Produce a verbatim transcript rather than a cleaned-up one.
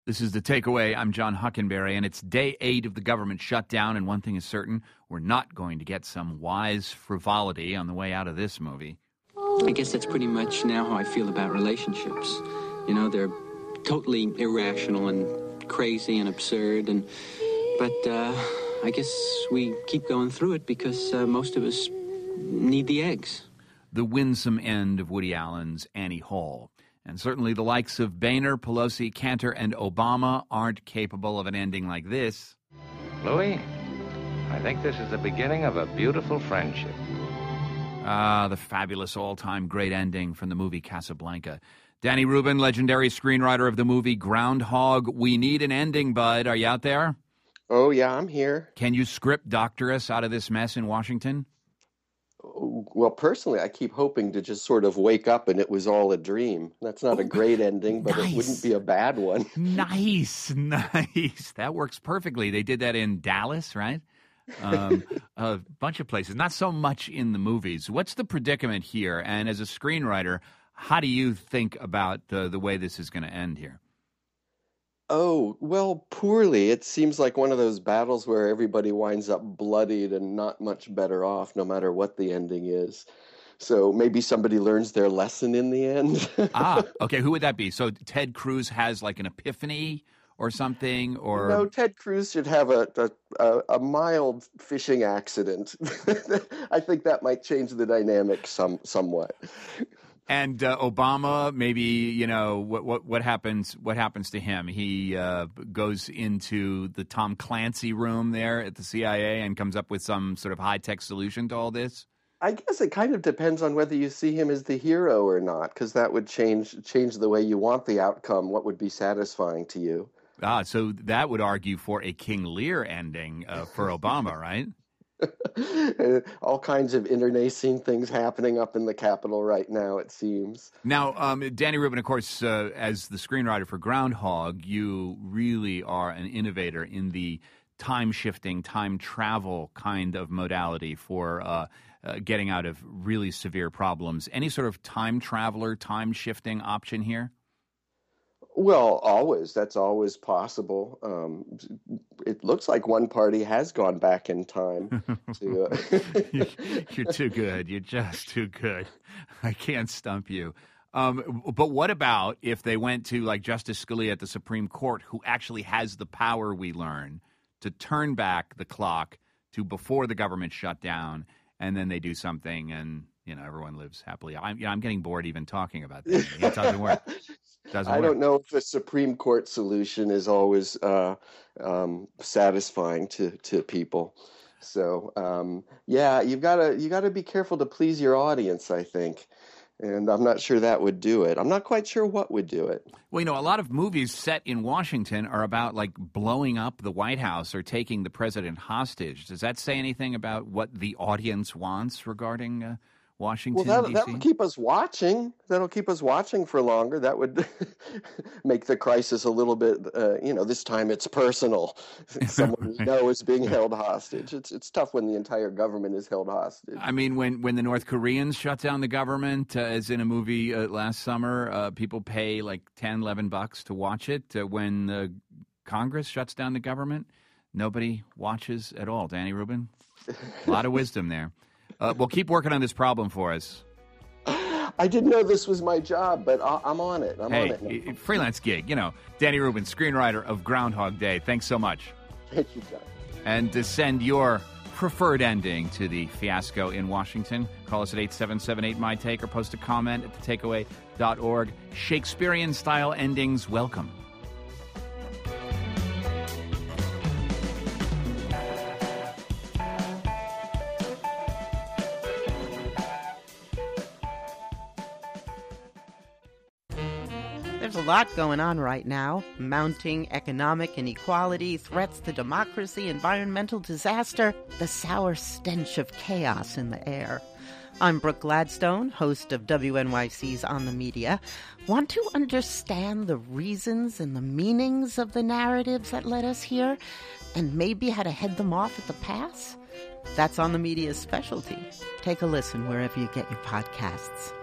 This is The Takeaway. I'm John Huckenberry, and it's day eight of the government shutdown, and one thing is certain, we're not going to get some wise frivolity on the way out of this movie. I guess that's pretty much now how I feel about relationships. You know, they're totally irrational and crazy and absurd, and but uh, I guess we keep going through it because uh, most of us need the eggs. The winsome end of Woody Allen's Annie Hall. And certainly the likes of Boehner, Pelosi, Cantor, and Obama aren't capable of an ending like this. Louis, I think this is the beginning of a beautiful friendship. Ah, the fabulous all-time great ending from the movie Casablanca. Danny Rubin, legendary screenwriter of the movie Groundhog. We need an ending, bud. Are you out there? Oh, yeah, I'm here. Can you script doctor us out of this mess in Washington? Well, personally, I keep hoping to just sort of wake up and it was all a dream. That's not oh, a great ending, but nice. It wouldn't be a bad one. Nice, nice. That works perfectly. They did that in Dallas, right? Um, a bunch of places. Not so much in the movies. What's the predicament here? And as a screenwriter, how do you think about the, the way this is going to end here? Oh, well, poorly. It seems like one of those battles where everybody winds up bloodied and not much better off, no matter what the ending is. So maybe somebody learns their lesson in the end. Ah, okay. Who would that be? So Ted Cruz has like an epiphany or something? Or no, Ted Cruz should have a a, a mild fishing accident. I think that might change the dynamic some somewhat. And uh, Obama, maybe, you know, what what what happens what happens to him? He uh, goes into the Tom Clancy room there at the C I A and comes up with some sort of high-tech solution to all this? I guess it kind of depends on whether you see him as the hero or not, because that would change change the way you want the outcome, what would be satisfying to you. Ah, so that would argue for a King Lear ending uh, for Obama, right? All kinds of internecine things happening up in the Capitol right now, it seems. Now, um, Danny Rubin, of course, uh, as the screenwriter for Groundhog, you really are an innovator in the time-shifting, time-travel kind of modality for uh, uh, getting out of really severe problems. Any sort of time-traveler, time-shifting option here? Well, always. That's always possible. Um, it looks like one party has gone back in time. to, uh... You're too good. You're just too good. I can't stump you. Um, but what about if they went to, like, Justice Scalia at the Supreme Court, who actually has the power, we learn, to turn back the clock to before the government shut down, and then they do something and, you know, everyone lives happily. I'm, you know, I'm getting bored even talking about that. It doesn't work. Doesn't I work. don't know if the Supreme Court solution is always uh, um, satisfying to, to people. So um, yeah, you've got to you got to be careful to please your audience, I think. And I'm not sure that would do it. I'm not quite sure what would do it. Well, you know, a lot of movies set in Washington are about, like, blowing up the White House or taking the president hostage. Does that say anything about what the audience wants regarding uh, Washington, well, that'll, D C? that'll keep us watching. That'll keep us watching for longer. That would make the crisis a little bit, uh, you know, this time it's personal. Someone we know is being held hostage. It's it's tough when the entire government is held hostage. I mean, when, when the North Koreans shut down the government, uh, as in a movie uh, last summer, uh, people pay like ten, eleven bucks to watch it. Uh, when uh, Congress shuts down the government, nobody watches at all. Danny Rubin, a lot of wisdom there. Uh, well, keep working on this problem for us. I didn't know this was my job, but I'm on it. I'm hey, on it now. Freelance gig, you know. Danny Rubin, screenwriter of Groundhog Day. Thanks so much. Thank you, John. And to send your preferred ending to the fiasco in Washington, call us at eight seven seven eight, M Y Take or post a comment at the takeaway dot org. Shakespearean-style endings welcome. There's a lot going on right now. Mounting economic inequality, threats to democracy, environmental disaster, the sour stench of chaos in the air. I'm Brooke Gladstone, host of W N Y C's On the Media. Want to understand the reasons and the meanings of the narratives that led us here, and maybe how to head them off at the pass? That's On the Media's specialty. Take a listen wherever you get your podcasts.